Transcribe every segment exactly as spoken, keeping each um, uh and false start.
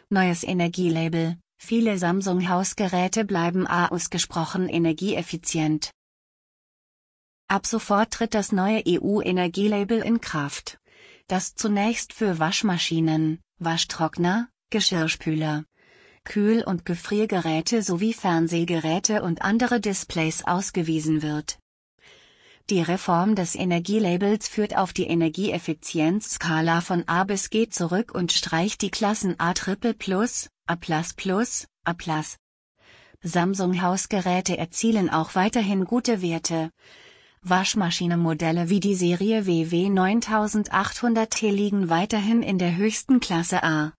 Neues Energielabel: Viele Samsung-Hausgeräte bleiben ausgesprochen energieeffizient. Ab sofort tritt das neue E U-Energielabel in Kraft, das zunächst für Waschmaschinen, Waschtrockner, Geschirrspüler, Kühl- und Gefriergeräte sowie Fernsehgeräte und andere Displays ausgewiesen wird. Die Reform des Energielabels führt auf die Energieeffizienzskala von A bis G zurück und streicht die Klassen A Triple Plus, A Plus Plus, A Plus. Samsung-Hausgeräte erzielen auch weiterhin gute Werte. Waschmaschinenmodelle wie die Serie W W neuntausendachthundert T liegen weiterhin in der höchsten Klasse A.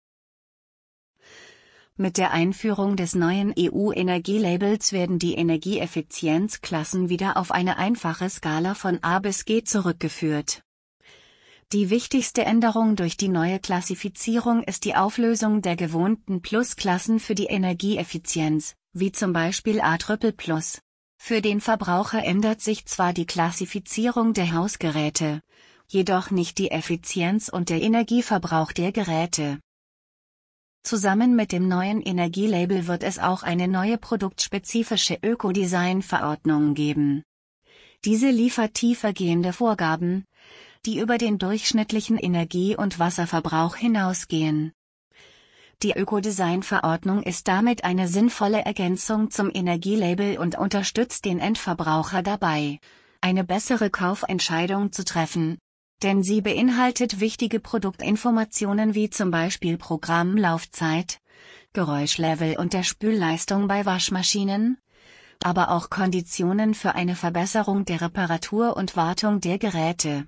Mit der Einführung des neuen E U-Energielabels werden die Energieeffizienzklassen wieder auf eine einfache Skala von A bis G zurückgeführt. Die wichtigste Änderung durch die neue Klassifizierung ist die Auflösung der gewohnten Plusklassen für die Energieeffizienz, wie zum Beispiel A Triple Plus. Für den Verbraucher ändert sich zwar die Klassifizierung der Hausgeräte, jedoch nicht die Effizienz und der Energieverbrauch der Geräte. Zusammen mit dem neuen Energielabel wird es auch eine neue produktspezifische Ökodesign-Verordnung geben. Diese liefert tiefergehende Vorgaben, die über den durchschnittlichen Energie- und Wasserverbrauch hinausgehen. Die Ökodesign-Verordnung ist damit eine sinnvolle Ergänzung zum Energielabel und unterstützt den Endverbraucher dabei, eine bessere Kaufentscheidung zu treffen. Denn sie beinhaltet wichtige Produktinformationen wie zum Beispiel Programmlaufzeit, Geräuschlevel und der Spülleistung bei Waschmaschinen, aber auch Konditionen für eine Verbesserung der Reparatur und Wartung der Geräte.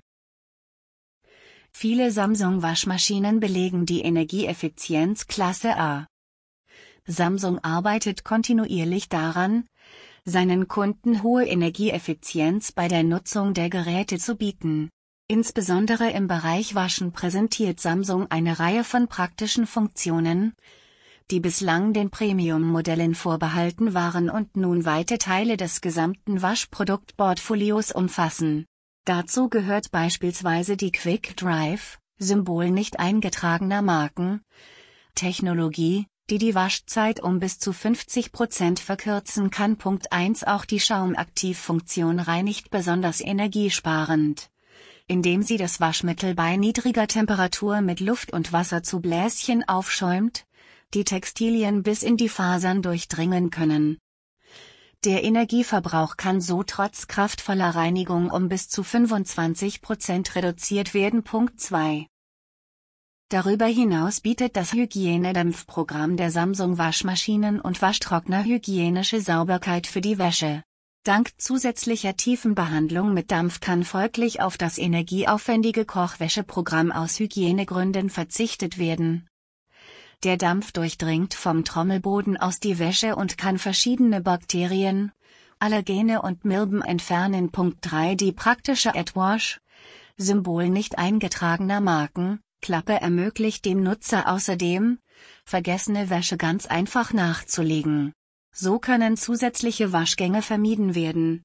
Viele Samsung-Waschmaschinen belegen die Energieeffizienzklasse A. Samsung arbeitet kontinuierlich daran, seinen Kunden hohe Energieeffizienz bei der Nutzung der Geräte zu bieten. Insbesondere im Bereich Waschen präsentiert Samsung eine Reihe von praktischen Funktionen, die bislang den Premium-Modellen vorbehalten waren und nun weite Teile des gesamten Waschproduktportfolios umfassen. Dazu gehört beispielsweise die Quick Drive, Symbol nicht eingetragener Marken, Technologie, die die Waschzeit um bis zu fünfzig Prozent verkürzen kann. Punkt eins Auch die Schaumaktivfunktion reinigt besonders energiesparend, indem sie das Waschmittel bei niedriger Temperatur mit Luft und Wasser zu Bläschen aufschäumt, die Textilien bis in die Fasern durchdringen können. Der Energieverbrauch kann so trotz kraftvoller Reinigung um bis zu fünfundzwanzig Prozent reduziert werden. Punkt zwei. Darüber hinaus bietet das Hygienedämpfprogramm der Samsung Waschmaschinen und Waschtrockner hygienische Sauberkeit für die Wäsche. Dank zusätzlicher Tiefenbehandlung mit Dampf kann folglich auf das energieaufwendige Kochwäscheprogramm aus Hygienegründen verzichtet werden. Der Dampf durchdringt vom Trommelboden aus die Wäsche und kann verschiedene Bakterien, Allergene und Milben entfernen. Punkt drei Die praktische AdWash, Symbol nicht eingetragener Marken, Klappe ermöglicht dem Nutzer außerdem, vergessene Wäsche ganz einfach nachzulegen. So können zusätzliche Waschgänge vermieden werden.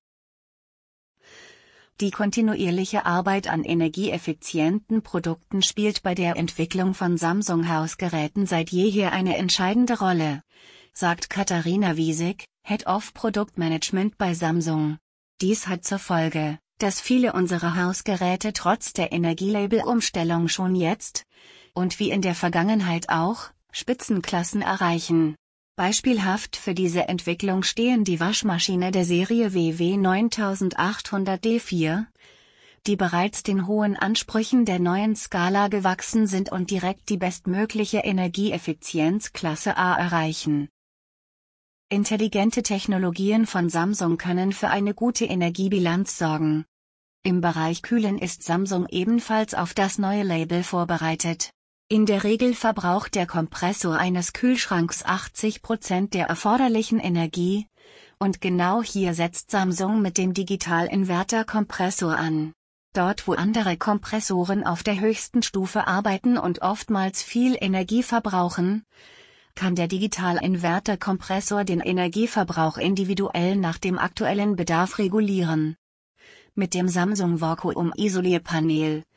Die kontinuierliche Arbeit an energieeffizienten Produkten spielt bei der Entwicklung von Samsung-Hausgeräten seit jeher eine entscheidende Rolle, sagt Katharina Wiesig, Head of Produktmanagement bei Samsung. Dies hat zur Folge, dass viele unserer Hausgeräte trotz der Energielabel-Umstellung schon jetzt, und wie in der Vergangenheit auch, Spitzenklassen erreichen. Beispielhaft für diese Entwicklung stehen die Waschmaschine der Serie W W neuntausendachthundert D vier, die bereits den hohen Ansprüchen der neuen Skala gewachsen sind und direkt die bestmögliche Energieeffizienzklasse A erreichen. Intelligente Technologien von Samsung können für eine gute Energiebilanz sorgen. Im Bereich Kühlen ist Samsung ebenfalls auf das neue Label vorbereitet. In der Regel verbraucht der Kompressor eines Kühlschranks achtzig Prozent der erforderlichen Energie, und genau hier setzt Samsung mit dem Digital-Inverter-Kompressor an. Dort wo andere Kompressoren auf der höchsten Stufe arbeiten und oftmals viel Energie verbrauchen, kann der Digital-Inverter-Kompressor den Energieverbrauch individuell nach dem aktuellen Bedarf regulieren. Mit dem Samsung Vakuum-Isolierpanel,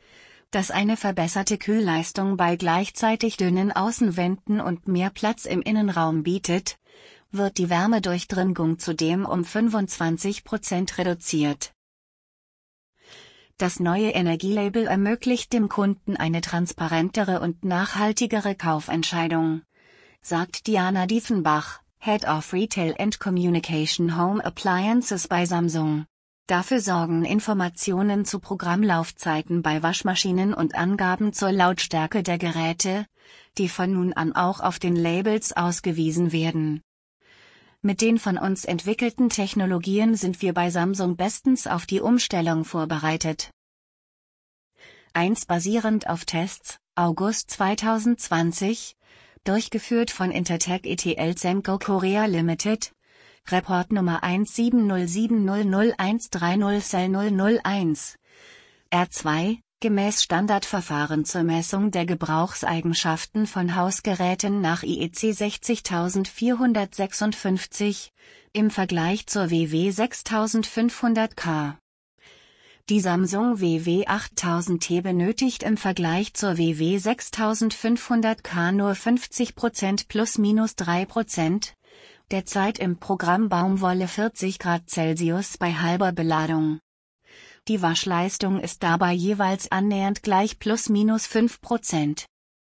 das eine verbesserte Kühlleistung bei gleichzeitig dünnen Außenwänden und mehr Platz im Innenraum bietet, wird die Wärmedurchdringung zudem um fünfundzwanzig Prozent reduziert. Das neue Energielabel ermöglicht dem Kunden eine transparentere und nachhaltigere Kaufentscheidung, sagt Diana Diefenbach, Head of Retail and Communication Home Appliances bei Samsung. Dafür sorgen Informationen zu Programmlaufzeiten bei Waschmaschinen und Angaben zur Lautstärke der Geräte, die von nun an auch auf den Labels ausgewiesen werden. Mit den von uns entwickelten Technologien sind wir bei Samsung bestens auf die Umstellung vorbereitet. eins Basierend auf Tests, August zweitausendzwanzig, durchgeführt von Intertek E T L Semco Korea Limited, Report Nummer eins sieben null sieben null null eins drei null S L null null eins. R zwei, gemäß Standardverfahren zur Messung der Gebrauchseigenschaften von Hausgeräten nach I E C sechzigvierhundertsechsundfünfzig, im Vergleich zur W W sechstausendfünfhundert K. Die Samsung W W achttausend T benötigt im Vergleich zur W W sechstausendfünfhundert K nur fünfzig Prozent plus minus drei Prozent, derzeit im Programm Baumwolle vierzig Grad Celsius bei halber Beladung. Die Waschleistung ist dabei jeweils annähernd gleich plus minus fünf Prozent.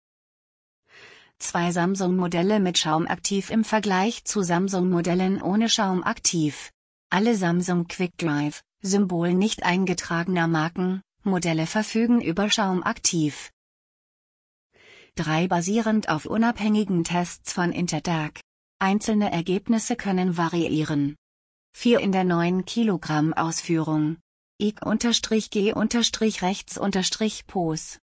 Zwei Samsung-Modelle mit Schaumaktiv im Vergleich zu Samsung-Modellen ohne Schaumaktiv. Alle Samsung QuickDrive, Symbol nicht eingetragener Marken, Modelle verfügen über Schaumaktiv. drei Basierend auf unabhängigen Tests von Intertek. Einzelne Ergebnisse können variieren. vier In der neuen Kilogramm-Ausführung. I G-G-Rechts-Pos